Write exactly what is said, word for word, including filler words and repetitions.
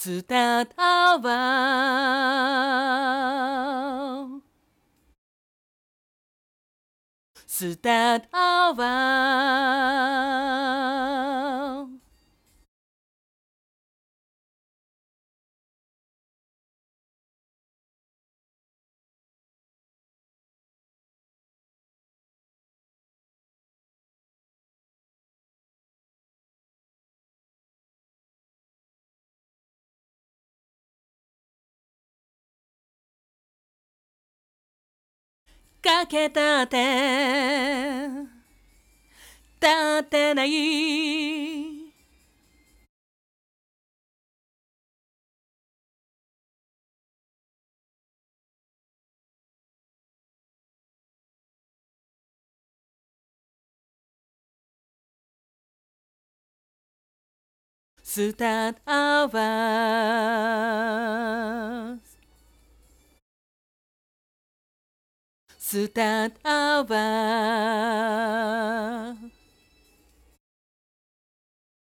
スターアワースターアワーかけたって立ってないスターアワースターアワー